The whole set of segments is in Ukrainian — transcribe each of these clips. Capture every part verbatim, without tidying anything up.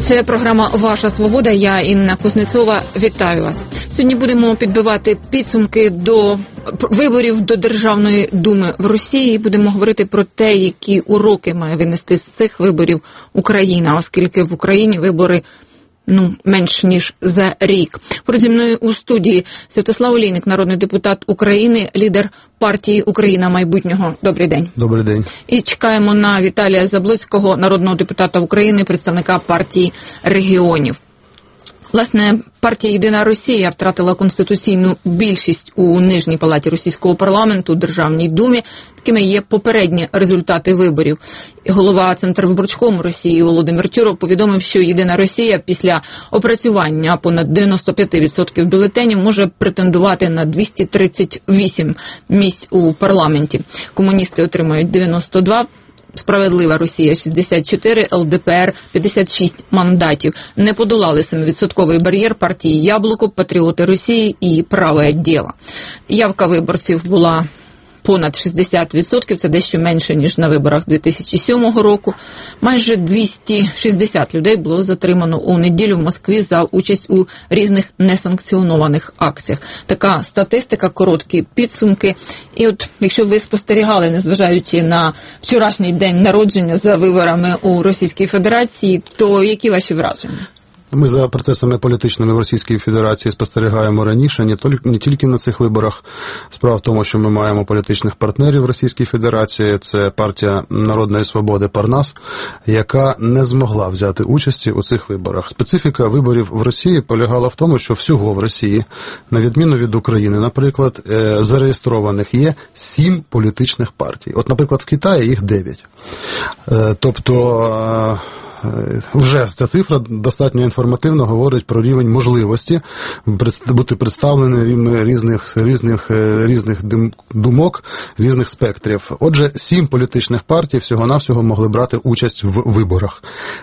Це програма «Ваша свобода». Я, Інна Кузнецова, вітаю вас. Сьогодні будемо підбивати підсумки до виборів до Державної думи в Росії. Будемо говорити про те, які уроки має винести з цих виборів Україна, оскільки в Україні вибори ну, менш ніж за рік. Поруч зі мною у студії Святослав Олійник, народний депутат України, лідер партії «Україна майбутнього». Добрий день. Добрий день. І чекаємо на Віталія Заблоцького, народного депутата України, представника партії регіонів. Власне, партія «Єдина Росія» втратила конституційну більшість у нижній палаті російського парламенту, Державній думі. Такими є попередні результати виборів. Голова Центрвиборчкому Росії Володимир Чуров повідомив, що «Єдина Росія» після опрацювання понад дев'яносто п'ять відсотків бюлетенів може претендувати на двісті тридцять вісім місць у парламенті. Комуністи отримають дев'яносто два, «Справедлива Росія» – шістдесят чотири, ел де пе ер – п'ятдесят шість мандатів. Не подолали семивідсотковий бар'єр партії «Яблуко», «Патріоти Росії» і «Праве діло». Явка виборців була понад шістдесят відсотків, це дещо менше, ніж на виборах дві тисячі сьомого року. Майже двісті шістдесят людей було затримано у неділю в Москві за участь у різних несанкціонованих акціях. Така статистика, короткі підсумки. І от, якщо ви спостерігали, незважаючи на вчорашній день народження за виборами у Російській Федерації, то які ваші враження? Ми за процесами політичними в Російській Федерації спостерігаємо раніше, не тільки, не тільки на цих виборах. Справа в тому, що ми маємо політичних партнерів в Російській Федерації. Це партія Народної Свободи «Парнас», яка не змогла взяти участі у цих виборах. Специфіка виборів в Росії полягала в тому, що всього в Росії, на відміну від України, наприклад, зареєстрованих є сім політичних партій. От, наприклад, в Китаї їх дев'ять. Тобто вже ця цифра достатньо інформативно говорить про рівень можливості бути представленими різних, різних, різних думок, різних спектрів. Отже, сім політичних партій всього-навсього могли брати участь в виборах.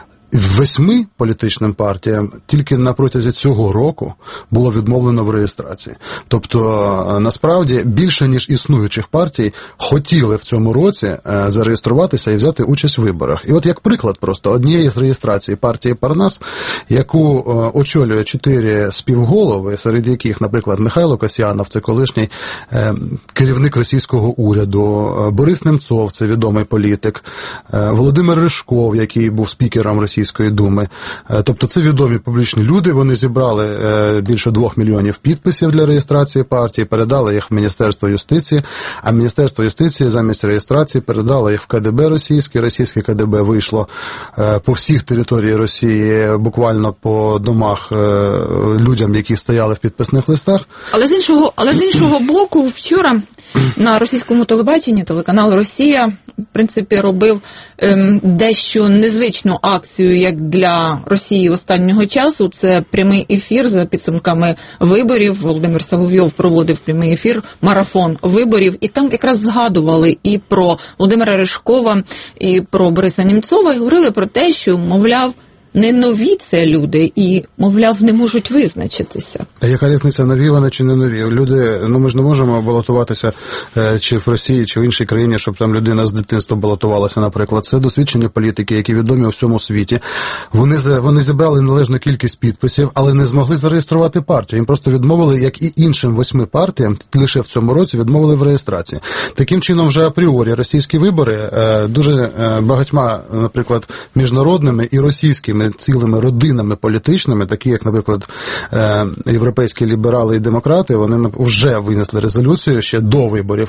Восьми політичним партіям тільки на протязі цього року було відмовлено в реєстрації. Тобто, насправді, більше, ніж існуючих партій, хотіли в цьому році зареєструватися і взяти участь в виборах. І от як приклад просто однієї з реєстрацій партії «Парнас», яку очолює чотири співголови, серед яких, наприклад, Михайло Касьянов, це колишній керівник російського уряду, Борис Немцов, це відомий політик, Володимир Ришков, який був спікером Російської Думи. Тобто це відомі публічні люди, вони зібрали більше двох мільйонів підписів для реєстрації партії, передали їх в Міністерство юстиції, а Міністерство юстиції замість реєстрації передало їх в ка де бе російське. Російське ка де бе вийшло по всіх територіях Росії, буквально по домах людям, які стояли в підписних листах. Але з іншого, але з іншого боку, вчора на російському телебаченні телеканал «Росія» в принципі робив ем, дещо незвичну акцію, як для Росії останнього часу. Це прямий ефір за підсумками виборів. Володимир Соловйов проводив прямий ефір, марафон виборів, і там якраз згадували і про Володимира Ришкова, і про Бориса Немцова, і говорили про те, що, мовляв, не нові це люди і, мовляв, не можуть визначитися. А яка різниця, нові вони чи не нові? Люди, ну ми ж не можемо балотуватися чи в Росії, чи в іншій країні, щоб там людина з дитинства балотувалася, наприклад. Це досвідчені політики, які відомі у всьому світі. Вони, вони зібрали належну кількість підписів, але не змогли зареєструвати партію. Їм просто відмовили, як і іншим восьми партіям, лише в цьому році відмовили в реєстрації. Таким чином, вже апріорі російські вибори дуже багатьма, наприклад, міжнародними і російськими цілими родинами політичними, такі як, наприклад, європейські ліберали і демократи, вони вже винесли резолюцію ще до виборів,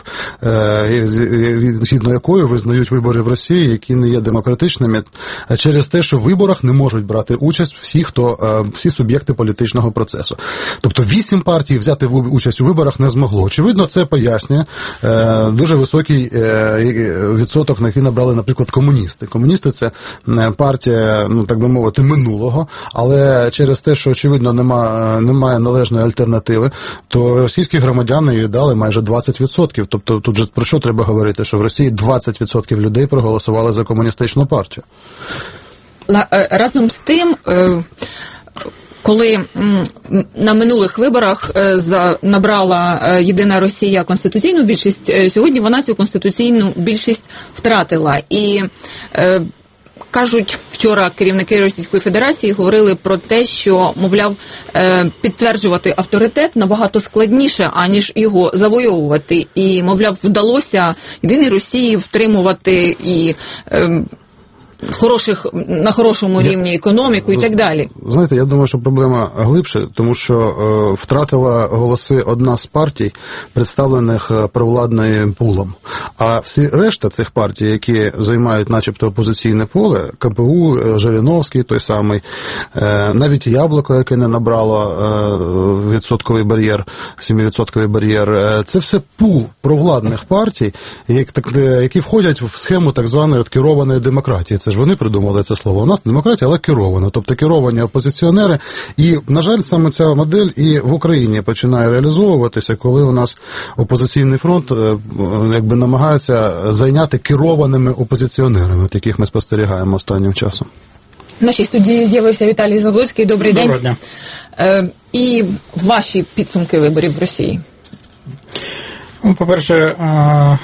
згідно якої визнають вибори в Росії, які не є демократичними, через те, що в виборах не можуть брати участь всі, хто, всі суб'єкти політичного процесу. Тобто вісім партій взяти участь у виборах не змогло. Очевидно, це пояснює дуже високий відсоток, на який набрали, наприклад, комуністи. Комуністи – це партія, ну, так би мовити, минулого, але через те, що, очевидно, нема, немає належної альтернативи, то російські громадяни їй дали майже двадцять відсотків. Тобто тут же про що треба говорити? Що в Росії двадцять відсотків людей проголосували за комуністичну партію. Разом з тим, коли на минулих виборах набрала «Єдина Росія» конституційну більшість, сьогодні вона цю конституційну більшість втратила. І кажуть, вчора керівники Російської Федерації говорили про те, що, мовляв, підтверджувати авторитет набагато складніше, аніж його завойовувати. І, мовляв, вдалося єдиній Росії втримувати і хороших, на хорошому рівні економіку і так далі. Знаєте, я думаю, що проблема глибше, тому що е, втратила голоси одна з партій, представлених провладним пулом. А всі решта цих партій, які займають начебто опозиційне поле, ка пе у, Жириновський той самий, е, навіть Яблоко, яке не набрало е, відсотковий бар'єр, сімивідсотковий бар'єр, е, це все пул провладних партій, як, так, які входять в схему так званої от, керованої демократії. Це ж вони придумали це слово. У нас демократія, але керована. Тобто керовані опозиціонери. І, на жаль, саме ця модель і в Україні починає реалізовуватися, коли у нас опозиційний фронт якби намагається зайняти керованими опозиціонерами, от яких ми спостерігаємо останнім часом. В нашій студії з'явився Віталій Заблоцький. Добрий день. Доброго дня. Е, і ваші підсумки виборів в Росії? Ну, по-перше, е-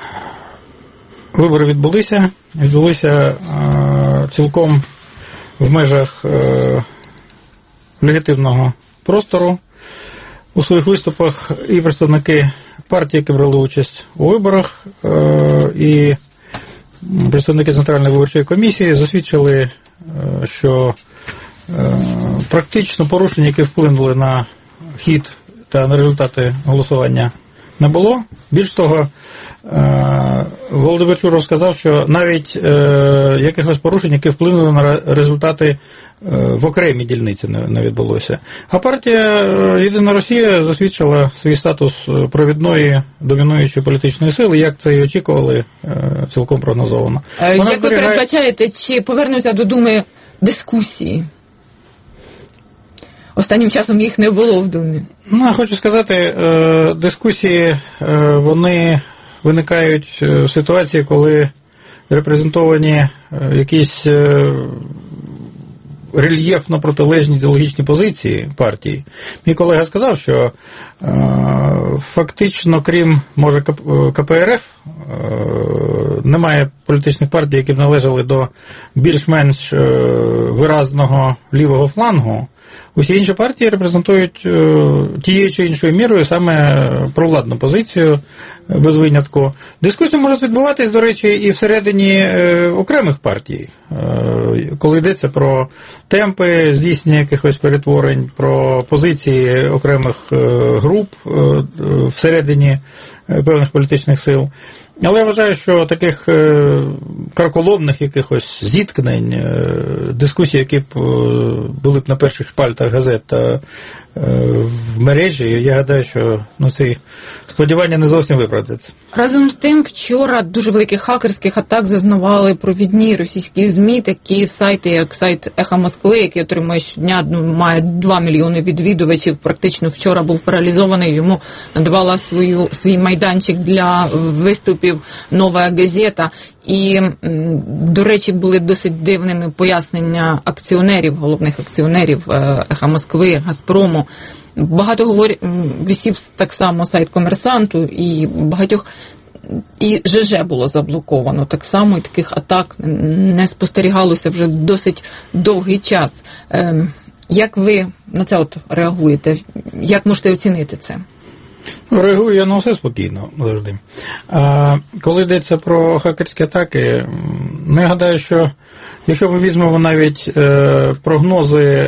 вибори відбулися. Відбулися е, цілком в межах е, легітимного простору. У своїх виступах і представники партії, які брали участь у виборах, е, і представники Центральної виборчої комісії засвідчили, е, що е, практично порушень, які вплинули на хід та на результати голосування, не було. Більш того, Володимир Чуров сказав, що навіть е, якихось порушень, які вплинули на результати е, в окремій дільниці, не, не відбулося. А партія «Єдина Росія» засвідчила свій статус провідної домінуючої політичної сили, як це і очікували, е, цілком прогнозовано. Вона як ви зберігає... передбачаєте, чи повернуться до Думи дискусії? Останнім часом їх не було в Думі. Ну, я хочу сказати, дискусії, вони виникають в ситуації, коли репрезентовані якісь рельєфно протилежні ідеологічні позиції партії. Мій колега сказав, що фактично, крім, може, ка пе ер еф, немає політичних партій, які б належали до більш-менш виразного лівого флангу. Усі інші партії репрезентують тією чи іншою мірою саме провладну позицію, без винятку. Дискусії можуть відбуватись, до речі, і всередині окремих партій, коли йдеться про темпи здійснення якихось перетворень, про позиції окремих груп всередині певних політичних сил. Але я вважаю, що таких карколомних якихось зіткнень, дискусій, які б були б на перших шпальтах газет та в мережі, я гадаю, що ну, ці сподівання не зовсім виправдаються. Разом з тим, вчора дуже великих хакерських атак зазнавали провідні російські ЗМІ, такі сайти, як сайт «Ехо Москви», який отримує щодня, має два мільйони відвідувачів, практично вчора був паралізований, йому надавала свою, свій майданчик для виступів «Нова газета». І, до речі, були досить дивними пояснення акціонерів, головних акціонерів «Ехо Москви», «Газпрому». Багато говорять, висів так само сайт «Комерсанту», і багатьох, і ЖЖ було заблоковано так само, і таких атак не спостерігалося вже досить довгий час. Як ви на це от реагуєте? Як можете оцінити це? Реагую я на все спокійно, завжди. А коли йдеться про хакерські атаки, ну, я гадаю, що якщо ми візьмемо навіть е, прогнози, е,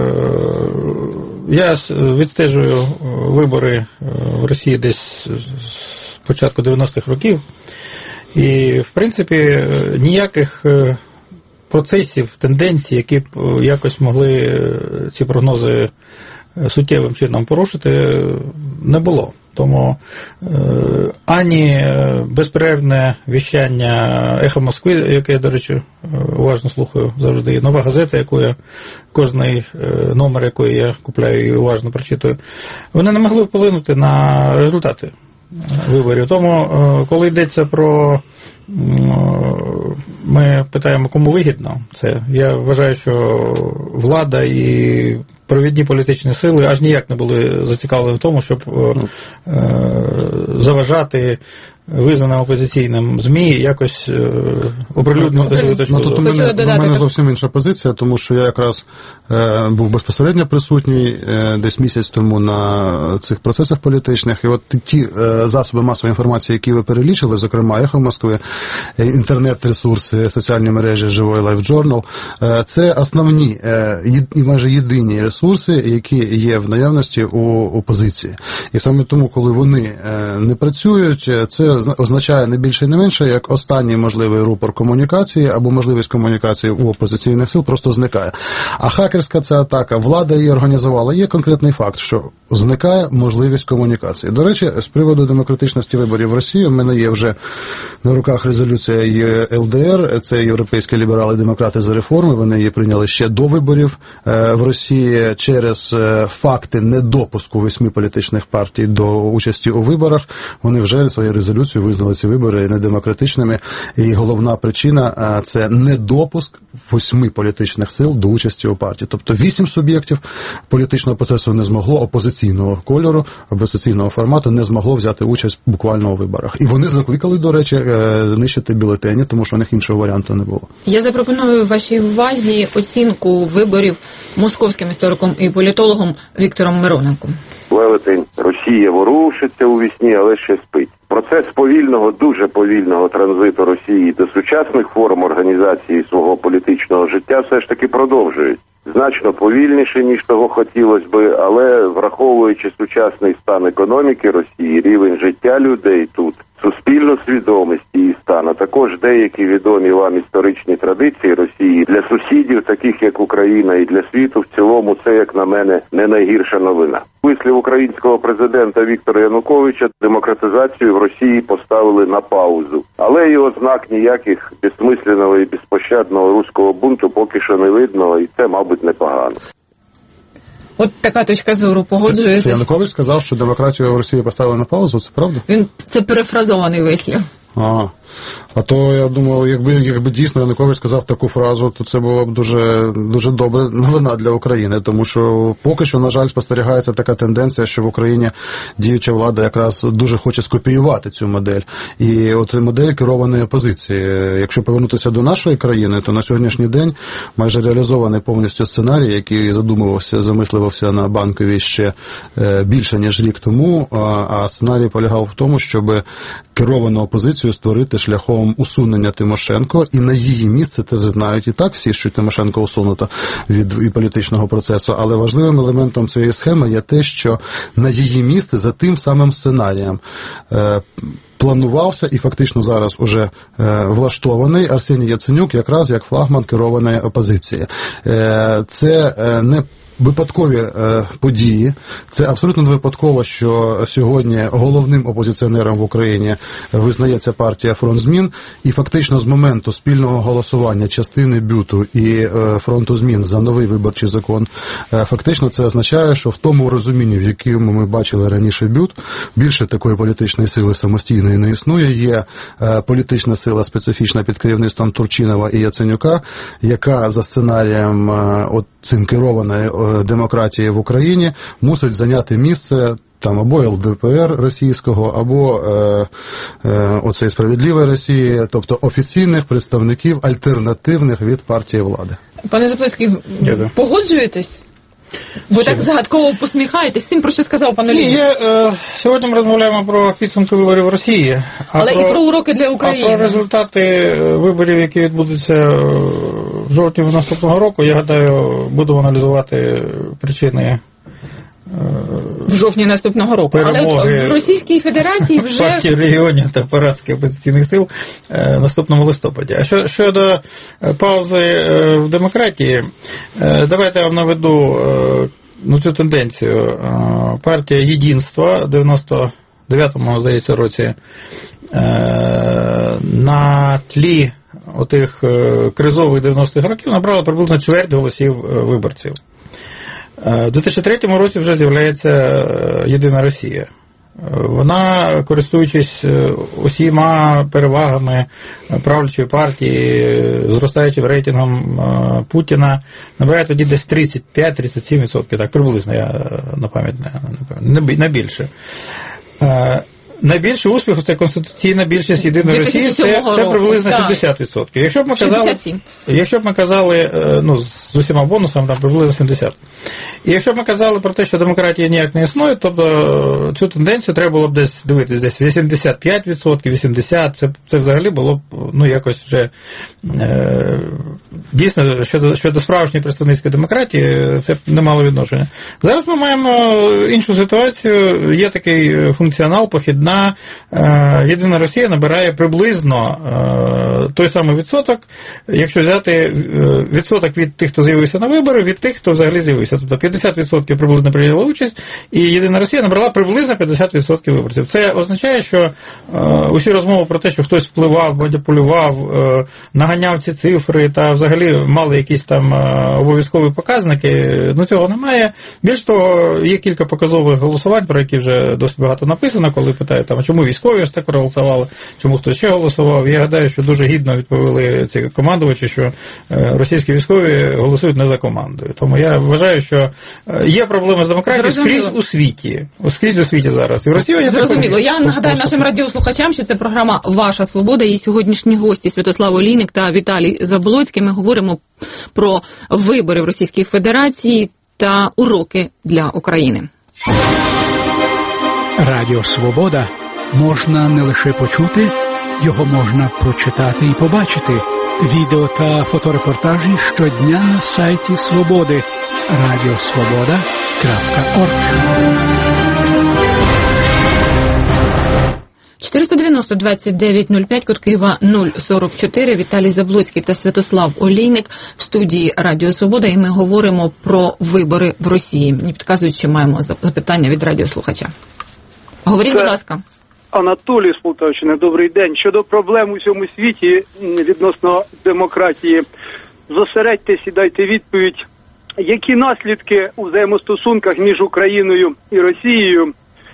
я відстежую вибори в Росії десь з початку дев'яностих років, і, в принципі, ніяких процесів, тенденцій, які б якось могли ці прогнози суттєвим чином порушити, не було. Тому е, ані безперервне віщання «Ехо Москви», яке я, до речі, уважно слухаю завжди, «Нова газета», яку я, кожний номер якої я купляю і уважно прочитую, вони не могли вплинути на результати виборів. Тому, коли йдеться про, ми питаємо, кому вигідно це, я вважаю, що влада і провідні політичні сили аж ніяк не були зацікавлені в тому, щоб е, заважати визнаним опозиційним ЗМІ якось е, оприлюднювати свою точку зору. У мене, мене зовсім інша позиція, тому що я якраз е, був безпосередньо присутній е, десь місяць тому на цих процесах політичних, і от ті е, засоби масової інформації, які ви перелічили, зокрема «Ехо Москви», інтернет-ресурси, соціальні мережі «Живой Life Journal», е, це основні е, і майже єдині ресурси, які є в наявності у опозиції. І саме тому, коли вони е, не працюють, це означає не більше і не менше, як останній можливий рупор комунікації або можливість комунікації у опозиційних сил просто зникає. А хакерська ця атака, влада її організувала. Є конкретний факт, що зникає можливість комунікації. До речі, з приводу демократичності виборів в Росії, в мене є вже на руках резолюція Є Ел Де Ер, це європейські ліберали-демократи за реформи, вони її прийняли ще до виборів в Росії через факти недопуску восьми політичних партій до участі у виборах. Вони вже свої резолюцію визнали ці вибори недемократичними, і головна причина – це недопуск восьми політичних сил до участі у партії. Тобто вісім суб'єктів політичного процесу не змогло, опозиційного кольору, опозиційного формату не змогло взяти участь буквально у виборах. І вони закликали, до речі, нищити бюлетені, тому що у них іншого варіанту не було. Я запропоную вашій увазі оцінку виборів московським істориком і політологом Віктором Мироненком. Велетень. Росія ворушиться у вісні, але ще спить. Процес повільного, дуже повільного транзиту Росії до сучасних форм організації свого політичного життя все ж таки продовжують. Значно повільніше, ніж того хотілося би, але враховуючи сучасний стан економіки Росії, рівень життя людей тут, суспільну свідомість і стан, а також деякі відомі вам історичні традиції Росії для сусідів, таких як Україна, і для світу в цілому, це, як на мене, не найгірша новина. Вислів українського президента Віктора Януковича демократизацію в Росії поставили на паузу. Але і ознак ніяких безсмисленного і безпощадного руського бунту поки що не видно, і це, мабуть, непогано. От така точка зору, погоджуєтесь? Це Янукович сказав, що демократію в Росії поставили на паузу, це правда? Він, це перефразований вислів. Ага. А то, я думав, якби, якби дійсно Янукович сказав таку фразу, то це було б дуже, дуже добра новина для України, тому що поки що, на жаль, спостерігається така тенденція, що в Україні діюча влада якраз дуже хоче скопіювати цю модель. І от модель керованої опозиції. Якщо повернутися до нашої країни, то на сьогоднішній день майже реалізований повністю сценарій, який задумувався, замисливався на Банковій ще більше, ніж рік тому, а сценарій полягав в тому, щоб керовану опозицію створити шляхом усунення Тимошенко, і на її місце, це вже знають і так всі, що Тимошенко усунуто від і політичного процесу, але важливим елементом цієї схеми є те, що на її місце за тим самим сценарієм е, планувався і фактично зараз уже е, влаштований Арсеній Яценюк якраз як флагман керованої опозиції. Е, це е, не випадкові е, події. Це абсолютно не випадково, що сьогодні головним опозиціонером в Україні визнається партія «Фронт змін», і фактично з моменту спільного голосування частини БЮТу і е, «Фронту змін» за новий виборчий закон, е, фактично це означає, що в тому розумінні, в якому ми бачили раніше БЮТ, більше такої політичної сили самостійної не існує. Є е, політична сила специфічна під керівництвом Турчинова і Яценюка, яка за сценарієм е, от цим керованої демократії в Україні мусить зайняти місце там або Ел Де Пе Ер російського, або е, е, оцей «Справедливої Росії», тобто офіційних представників альтернативних від партії влади. Пане Заплеський, погоджуєтесь? Ви так загадково посміхаєтесь з тим, про що сказав пан Олійник. Ні, є, е, сьогодні ми розмовляємо про підсумки виборів в Росії. А Але про, і про уроки для України. А про результати виборів, які відбудуться в жовтні наступного року, я гадаю, будемо аналізувати причини в жовтні наступного року. Але в Російській Федерації вже... партії регіонів та поразки опозиційних сил в наступному листопаді. А що, щодо паузи в демократії, давайте я вам наведу ну, цю тенденцію. Партія «Єдинство» в дев'яносто дев'ятому, здається, році на тлі отих кризових дев'яностих років набрала приблизно чверть голосів виборців. У дві тисячі третьому році вже з'являється «Єдина Росія». Вона, користуючись усіма перевагами правлячої партії, зростаючим рейтингом Путіна, набирає тоді десь тридцять п'ять - тридцять сім відсотків, так, приблизно, я на пам'ять не, не більше. найбільший успіх, це конституційна більшість Єдиної Росії, це, це приблизно шістдесят відсотків. Якщо б ми казали, якщо б ми казали, ну, з усіма бонусами, там приблизно сімдесят. І якщо б ми казали про те, що демократія ніяк не існує, тобто цю тенденцію треба було б десь дивитись, десь вісімдесят п'ять відсотків, вісімдесят відсотків, це, це взагалі було б, ну, якось вже е, дійсно, щодо, щодо справжньої представницької демократії, це не мало відношення. Зараз ми маємо іншу ситуацію, є такий функціонал, похідна, е, Єдина Росія набирає приблизно е, той самий відсоток, якщо взяти відсоток від тих, хто з'явився на вибори, від тих, хто взагалі з'явився. Тобто п'ятдесят відсотків приблизно прийняли участь, і Єдина Росія набрала приблизно п'ятдесят відсотків виборців. Це означає, що е, усі розмови про те, що хтось впливав, маніпулював, е, наганяв ці цифри та взагалі мали якісь там е, обов'язкові показники, ну цього немає. Більш того, є кілька показових голосувань, про які вже досить багато написано, коли питають, там, чому військові ось так проголосували, чому хтось ще голосував. Я гадаю, що дуже гідно відповіли ці командувачі, що е, російські військові голосують не за командою. Тому я вважаю, що є проблеми з демократією скрізь у світі. Скрізь у світі зараз. І в Росії я Зрозуміло. Я нагадаю нашим радіослухачам, що це програма «Ваша свобода». І сьогоднішні гості Святослав Олійник та Віталій Заблоцький. Ми говоримо про вибори в Російській Федерації та уроки для України. Радіо «Свобода» можна не лише почути, його можна прочитати і побачити. Відео та фоторепортажі щодня на сайті Свободи. радіосвобода крапка орг. чотириста дев'яносто двадцять дев'ять нуль п'ять, код Києва нуль сорок чотири. Віталій Заблоцький та Святослав Олійник в студії Радіо Свобода, і ми говоримо про вибори в Росії. Мені підказують, що маємо запитання від радіослухача. Говоріть, будь ласка. Анатолій з Полтавщини, добрий день. Щодо проблем у цьому світі відносно демократії, зосередьтесь і дайте відповідь, які наслідки у взаємостосунках між Україною і Росією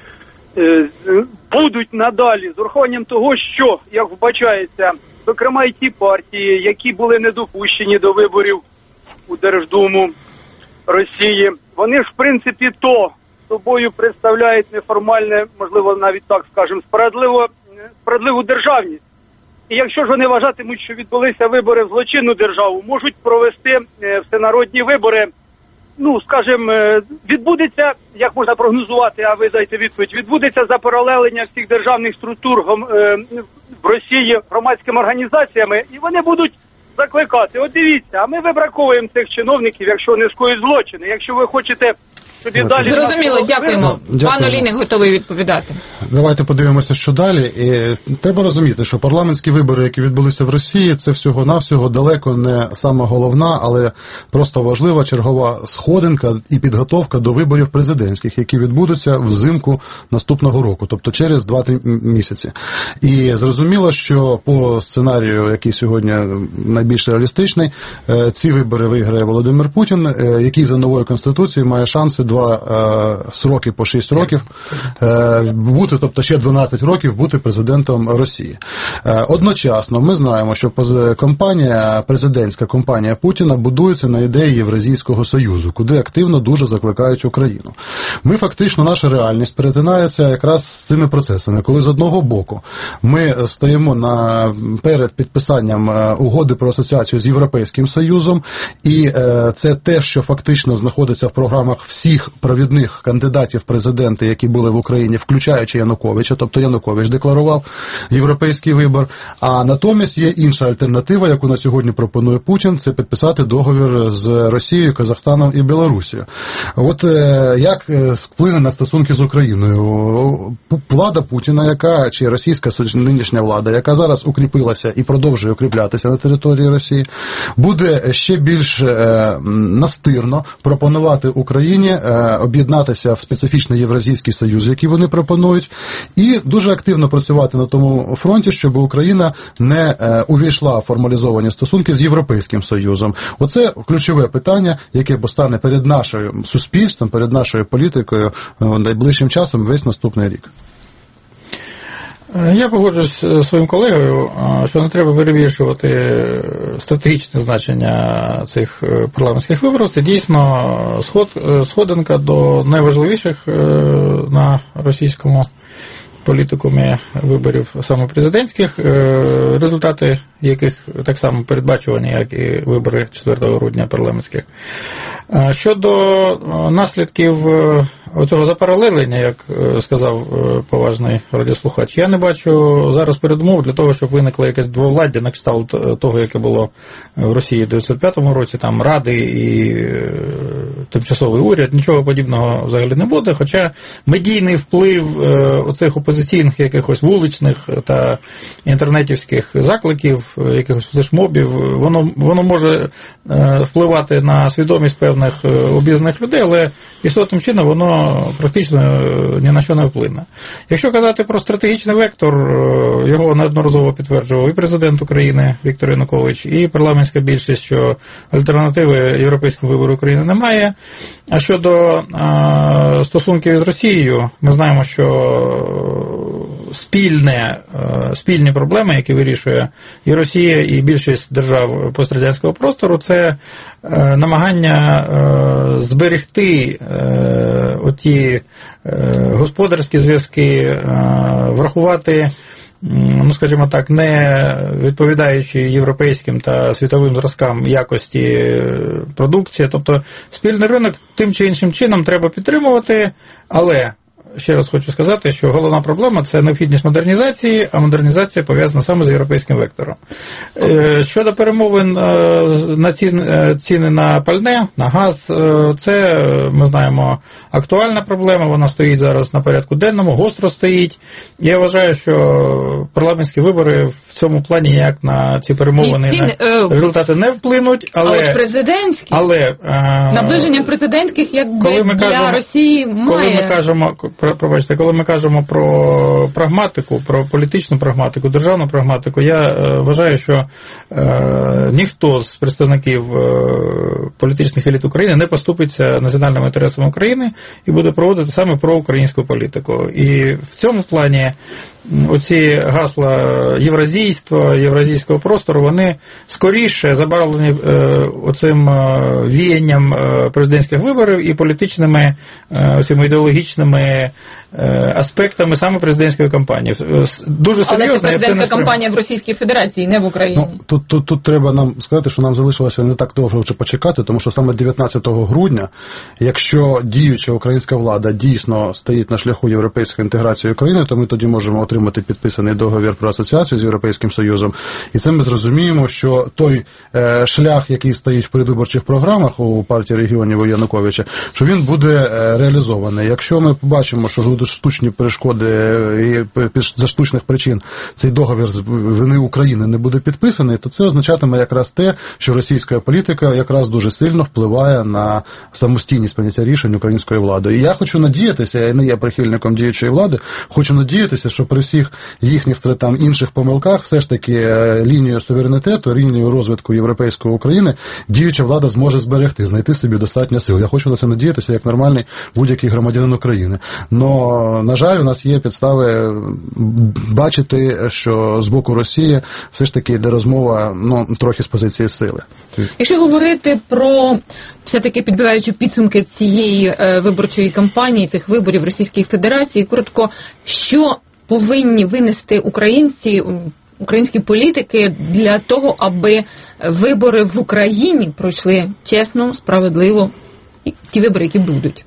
е, будуть надалі, з урахуванням того, що, як вбачається, зокрема і ті партії, які були недопущені до виборів у Держдуму Росії, вони ж, в принципі, то собою представляють неформальне, можливо, навіть так скажемо, справедливо, справедливу державність. І якщо ж вони вважатимуть, що відбулися вибори в злочинну державу, можуть провести всенародні вибори, ну, скажімо, відбудеться, як можна прогнозувати, а ви дайте відповідь, відбудеться запаралелення всіх державних структур в Росії громадськими організаціями, і вони будуть закликати. От дивіться, а ми вибраковуємо цих чиновників, якщо вони скоюють злочини. Якщо ви хочете собі далі... Зрозуміло, дякуємо. Дякуємо. Пан Олійник готовий відповідати. Давайте подивимося, що далі. І треба розуміти, що парламентські вибори, які відбулися в Росії, це всього-навсього далеко не сама головна, але просто важлива чергова сходинка і підготовка до виборів президентських, які відбудуться взимку наступного року, тобто через два-три місяці. І зрозуміло, що по сценарію, який сьогодні найбільш реалістичний, ці вибори виграє Володимир Путін, який за новою конституцією має шанси два е, сроки по шість років е, бути, тобто ще дванадцять років бути президентом Росії. Е, одночасно ми знаємо, що компанія, президентська компанія Путіна будується на ідеї Євразійського Союзу, куди активно дуже закликають Україну. Ми фактично, наша реальність перетинається якраз з цими процесами, коли з одного боку ми стоїмо на, перед підписанням угоди про асоціацію з Європейським Союзом, і е, це те, що фактично знаходиться в програмах всіх провідних кандидатів в президенти, які були в Україні, включаючи Януковича, тобто Янукович декларував європейський вибор, а натомість є інша альтернатива, яку на сьогодні пропонує Путін, це підписати договір з Росією, Казахстаном і Білорусією. От е, як вплине на стосунки з Україною? Влада Путіна, яка, чи російська нинішня влада, яка зараз укріпилася і продовжує укріплятися на території Росії, буде ще більш е, настирно пропонувати Україні е, об'єднатися в специфічний Євразійський Союз, який вони пропонують, і дуже активно працювати на тому фронті, щоб Україна не е, увійшла в формалізовані стосунки з Європейським Союзом. Оце ключове питання, яке постане перед нашим суспільством, перед нашою політикою е, найближчим часом весь наступний рік. Я погоджуюсь з своїм колегою, що не треба перебільшувати стратегічне значення цих парламентських виборів. Це дійсно сход, сходинка до найважливіших на російському політикумі виборів саме президентських, результати яких так само передбачувані, як і вибори четвертого грудня парламентських. Щодо наслідків оцього запаралелення, як сказав поважний радіослухач, я не бачу зараз передумов для того, щоб виникло якесь двовладдя на кшталт того, яке було в Росії в дев'яносто п'ятому році, там ради і тимчасовий уряд, нічого подібного взагалі не буде, хоча медійний вплив оцих опозиційних якихось вуличних та інтернетівських закликів, якихось флешмобів, воно, воно може впливати на свідомість певних обізнаних людей, але істотним чином воно практично ні на що не вплине. Якщо казати про стратегічний вектор, його неодноразово підтверджував і президент України Віктор Янукович, і парламентська більшість, що альтернативи європейському вибору України немає. А щодо а, стосунків з Росією, ми знаємо, що спільне, спільні проблеми, які вирішує і Росія, і більшість держав пострадянського простору, це намагання зберегти оті господарські зв'язки, врахувати, ну, скажімо так, не відповідаючи європейським та світовим зразкам якості продукції. Тобто спільний ринок тим чи іншим чином треба підтримувати, але ще раз хочу сказати, що головна проблема – це необхідність модернізації, а модернізація пов'язана саме з європейським вектором. Щодо перемовин на ціни, ціни на пальне, на газ, це, ми знаємо, актуальна проблема, вона стоїть зараз на порядку денному, гостро стоїть. Я вважаю, що парламентські вибори в цьому плані ніяк на ці перемовини ціни, не, результати не вплинуть, але... А от президентські, але, наближення президентських, якби для кажемо, Росії має... Коли ми кажемо, пробачте, коли ми кажемо про прагматику, про політичну прагматику, державну прагматику, я е, вважаю, що е, ніхто з представників е, політичних еліт України не поступиться національним інтересам України і буде проводити саме проукраїнську політику. І в цьому плані оці гасла євразійства, євразійського простору, вони скоріше забарвлені е, оцим е, віянням е, президентських виборів і політичними е, оцими ідеологічними е, аспектами саме президентської кампанії. Дуже серйозно. Але це президентська кампанія в Російській Федерації, не в Україні. Ну, тут, тут, тут треба нам сказати, що нам залишилося не так довго вже почекати, тому що саме дев'ятнадцятого грудня, якщо діюча українська влада дійсно стоїть на шляху європейської інтеграції України, то ми тоді можемо отримати підписаний договір про асоціацію з Європейським Союзом. І це ми зрозуміємо, що той е, шлях, який стоїть в передвиборчих програмах у партії регіонів у Януковича, що він буде е, реалізований. Якщо ми побачимо, що будуть штучні перешкоди і за штучних причин цей договір з вини України не буде підписаний, то це означатиме якраз те, що російська політика якраз дуже сильно впливає на самостійність прийняття рішень української влади. І я хочу надіятися, я не є прихильником діючої влади, хочу надіятися, що при всіх їхніх там інших помилках все ж таки лінію суверенітету, лінію розвитку європейської України діюча влада зможе зберегти, знайти собі достатньо сил. Я хочу на це надіятися як нормальний будь-який громадянин України. Но, на жаль, у нас є підстави бачити, що з боку Росії все ж таки йде розмова, ну, трохи з позиції сили. Якщо говорити про, все-таки підбиваючи підсумки цієї е, виборчої кампанії, цих виборів в Російській Федерації, коротко, що повинні винести українці, українські політики для того, аби вибори в Україні пройшли чесно, справедливо, і ті вибори, які будуть?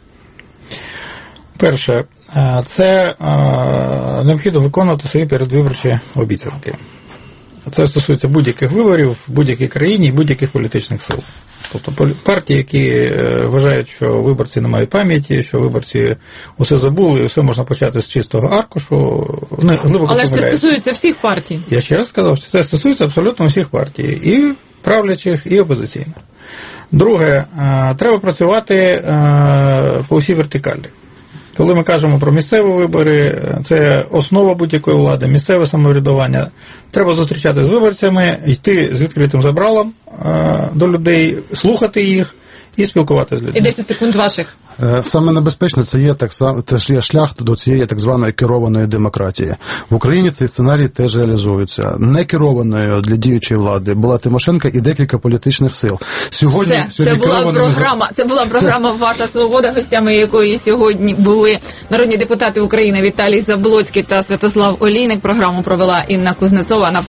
Перше, це необхідно виконувати свої передвиборчі обіцянки. Це стосується будь-яких виборів в будь-якій країні і будь-яких політичних сил. Тобто партії, які вважають, що виборці не мають пам'яті, що виборці усе забули, і все можна почати з чистого аркушу, вони глибоко помиляються. Але ж це стосується всіх партій. Я ще раз сказав, що це стосується абсолютно всіх партій, і правлячих, і опозиційних. Друге, треба працювати по усій вертикалі. Коли ми кажемо про місцеві вибори, це основа будь-якої влади, місцеве самоврядування. Треба зустрічати з виборцями, йти з відкритим забралом до людей, слухати їх і спілкуватися з людьми. І десять секунд ваших. Саме небезпечне це є так само, теж є шлях до цієї так званої керованої демократії. В Україні цей сценарій теж реалізується. Не керованою для діючої влади була Тимошенко і декілька політичних сил. Сьогодні, це, сьогодні це була програма, це була програма «Ваша свобода», гостями якої сьогодні були народні депутати України Віталій Заблоцький та Святослав Олійник. Програму провела Інна Кузнецова.